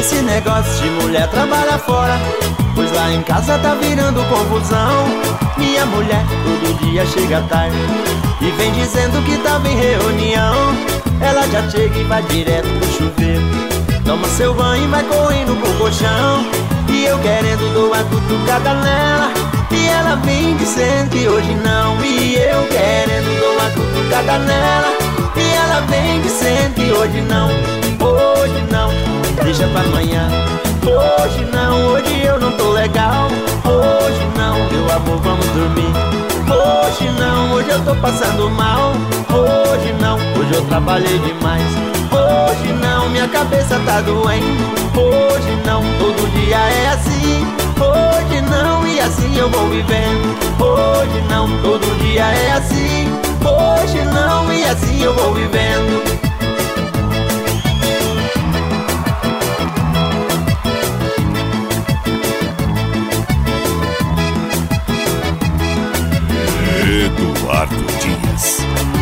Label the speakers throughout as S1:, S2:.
S1: Esse negócio de mulher trabalha fora, pois lá em casa tá virando confusão. Minha mulher todo dia chega tarde e vem dizendo que tava em reunião. Ela já chega e vai direto pro chuveiro, toma seu banho e vai correndo pro colchão. E eu querendo dar uma cutucada nela, e ela vem dizendo que hoje não. E eu querendo dar uma cutucada nela, e ela vem dizendo que hoje não. Hoje não, deixa pra amanhã. Hoje não, hoje eu não tô legal. Hoje não, meu amor, vamos dormir. Hoje não, hoje eu tô passando mal. Hoje não, hoje eu trabalhei demais. Hoje não, minha cabeça tá doendo. Hoje não, todo dia é assim. Hoje não, e assim eu vou vivendo. Hoje não, todo dia é assim. Hoje não, e assim eu vou vivendo.
S2: Eduardo Dias.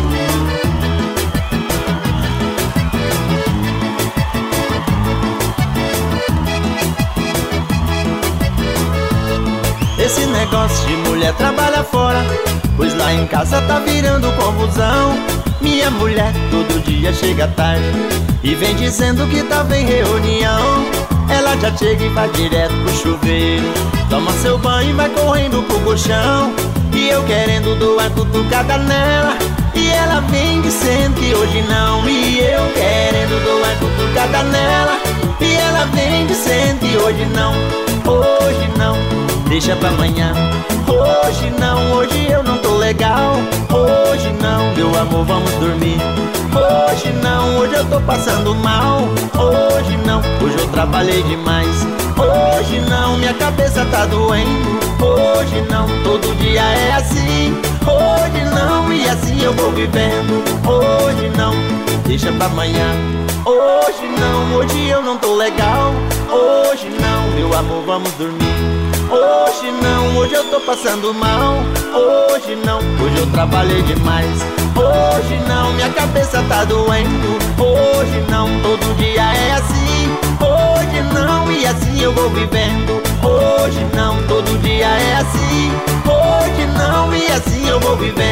S1: Esse negócio de mulher trabalha fora, pois lá em casa tá virando confusão. Minha mulher todo dia chega tarde e vem dizendo que tava em reunião. Ela já chega e vai direto pro chuveiro, toma seu banho e vai correndo pro colchão. E eu querendo dar uma cutucada nela, e ela vem dizendo que hoje não. E eu querendo dar uma cutucada nela, e ela vem dizendo que hoje não. Hoje não, deixa pra amanhã. Hoje não, hoje eu não tô legal. Hoje não, meu amor, vamos dormir. Hoje não, hoje eu tô passando mal. Hoje não, hoje eu trabalhei demais. Hoje não, minha cabeça tá doendo. Hoje não, todo dia é assim. Hoje não, e assim eu vou vivendo. Hoje não, deixa pra amanhã. Hoje não, hoje eu não tô legal. Hoje não, meu amor, vamos dormir. Hoje não, hoje eu tô passando mal. Hoje não, hoje eu trabalhei demais. Hoje não, minha cabeça tá doendo. Hoje não, todo dia é assim. Hoje não, e assim eu vou vivendo. Hoje não, todo dia é assim. Hoje não, e assim eu vou vivendo.